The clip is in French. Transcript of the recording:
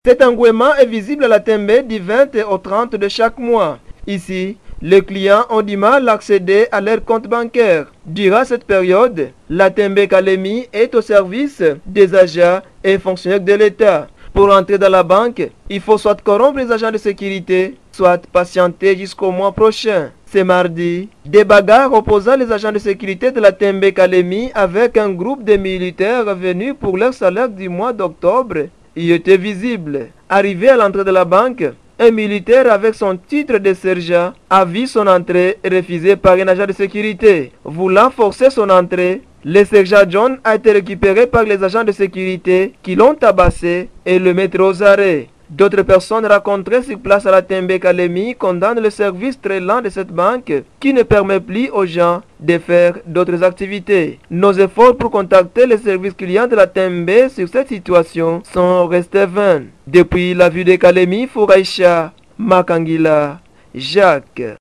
Cet engouement est visible à la Tembe du 20 au 30 de chaque mois. Ici, les clients ont du mal à accéder à leur compte bancaire. Durant cette période, la Tembe Kalemi est au service des agents et fonctionnaires de l'État. Pour entrer dans la banque, il faut soit corrompre les agents de sécurité, soit patienter jusqu'au mois prochain. Ce mardi, des bagarres opposant les agents de sécurité de la Tembe Kalemi avec un groupe de militaires venus pour leur salaire du mois d'octobre y étaient visibles. Arrivé à l'entrée de la banque, un militaire avec son titre de sergent a vu son entrée refusée par un agent de sécurité. Voulant forcer son entrée, le sergent John a été récupéré par les agents de sécurité qui l'ont tabassé et le mettent aux arrêts. D'autres personnes rencontrées sur place à la Tembe Kalemi condamnent le service très lent de cette banque qui ne permet plus aux gens de faire d'autres activités. Nos efforts pour contacter les services clients de la Tembe sur cette situation sont restés vains. Depuis la ville de Kalemi, Fouraïcha, Makangila, Jacques.